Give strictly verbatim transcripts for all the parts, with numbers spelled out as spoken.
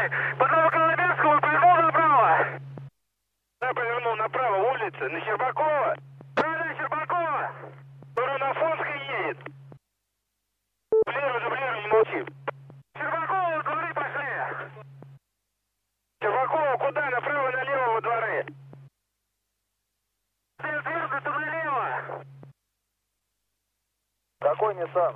По Новоколоменскому повернул направо. Да, повернул направо, улица, на Щербакова. Правильно, Щербакова. Скоро на Фонской едет. Дублируй, дублируй, не молчи. Щербакова, дворы пошли. Щербакова, куда? Направо, налево во дворы. Ты сверху, ты налево. Какой Ниссан?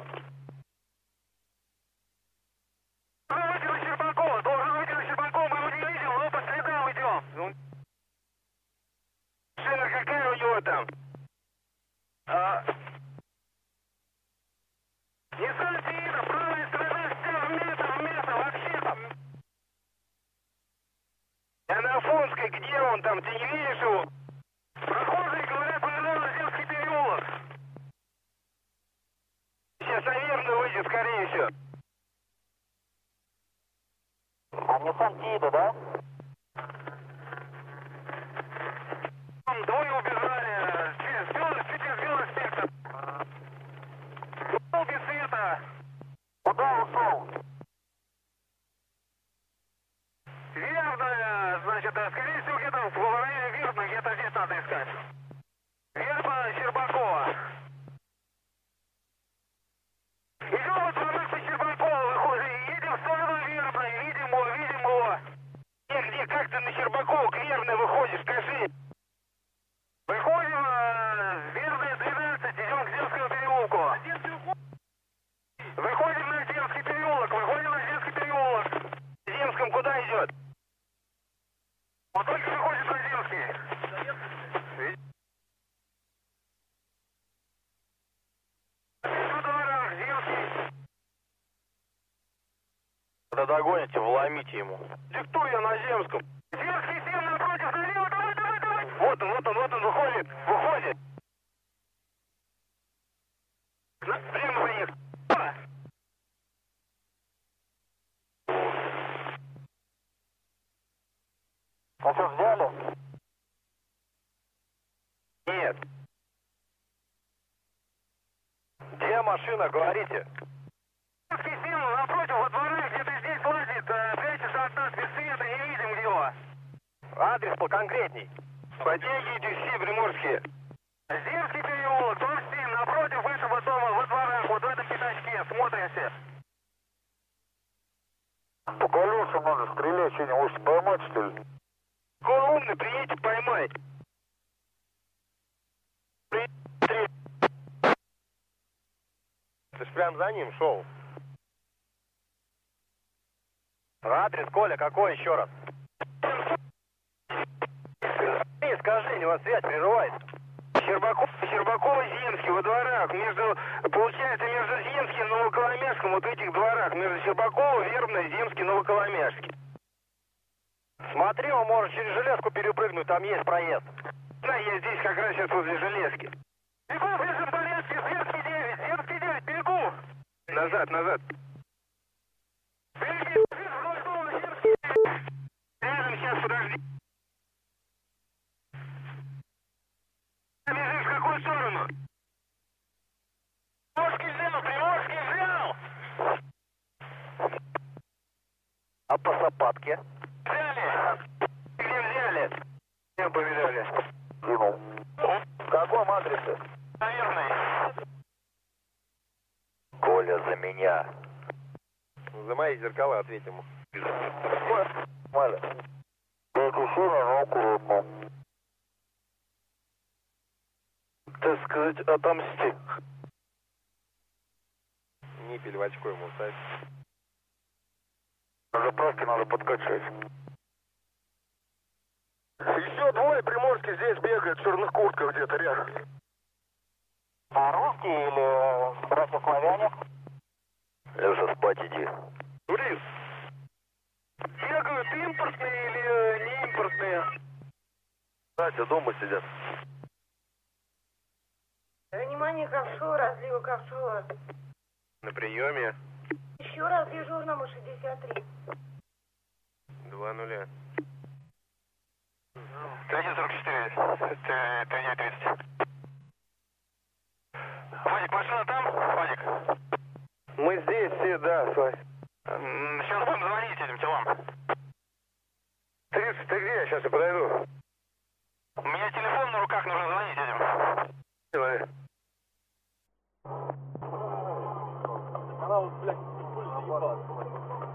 Должен выйти на Щербакова, должен выйти на Щербакова, мы его не видим, но по следам идем. Машина какая у него там? А... Ниссан Тиида, правая сторона, все в метр, в метр, вообще там. Я на Афонской, где он там, ты не видишь его? Прохожие говорят, повернул на Земский переулок. Сейчас наверное выйдет, скорее всего. А Ниссан Тиида, да? Двое убежали. Сбил, чуть сбил инспектор. Ушел без света. Куда ушел? Верно, значит, скорее всего, где-то в районе Верно, где-то здесь надо искать. Верно, Щербакова. Идем вот дворы по Щербакова, выходим, едем в сторону Верно, видим его, видим его. Где, где, как ты на Щербакова к Верно выходишь, скажи. Выходим, э, Верная двенадцать, идем к Земскому переулку. Выходим на Земский переулок, выходим на Земский переулок. В Земском куда идет? Он только выходит на Земский. В дворах, Земский. Когда догоните, вломите ему. Диктуй я на Земском. Земский семь напротив, налево, давай, давай, давай. Вот он, вот он, вот он, выходит, выходит. На, прямо за них. А что, взяли? Нет. Где машина, говорите? Земский семь напротив, во дворах, где-то здесь лазит, прячется от нас без света, не видим где его. Адрес поконкретней. Подтягивайте все приморские. Земский переулок, дом семь, напротив высшего дома, во дворах, вот в этом пятачке, смотримся. По колесам надо стрелять, что не можете поймать, что ли? Какой умный, приедете поймать. При... Ты ж прям за ним шел. Адрес, Коля, какой еще раз? Скажи, у вас связь прерывается. Щербаков, Щербакова, Земский, во дворах, между, получается, между Земским и Новоколомяшским, вот в этих дворах, между Щербакова, Вербной, Земский, Новоколомяшский. Смотри, он может через железку перепрыгнуть, там есть проезд. Да, я здесь как раз сейчас возле железки. Бегу, в лесном порядке, Земский девять, Земский девять, бегу! Назад, назад. Беги, вдоль дома, Земский девять. Рядом, сейчас, подожди. Бежишь в какую сторону? Приморский взял, Приморский взял! А по Сапатке? Взяли! Где взяли? Где повидали? Кинул. В каком адресе? Наверное. Коля, за меня. За мои зеркала ответь ему. Маля. Это сильно, но аккуратно. Так сказать, отомсти. Ниппель в очко ему ставь. На заправке надо подкачать. Еще двое приморских здесь бегают в черных куртках где-то рядом. А русские или братья-славяне? Леша, спать иди. Блин. Бегают импортные или не импортные? Братья дома сидят. Внимание, ковшу, разливу ковшу. На приеме. Еще раз дежурному шестьдесят три. Два нуля. Третий сорок четыре. Третий тридцать. Вадик, машина там? Вадик. Мы здесь все, да, Славь. Сейчас будем звонить этим телам. Ты где? Сейчас я подойду. У меня телефон на руках, нужно звонить этим. Давай. Она вот, блядь, пуль заебалась.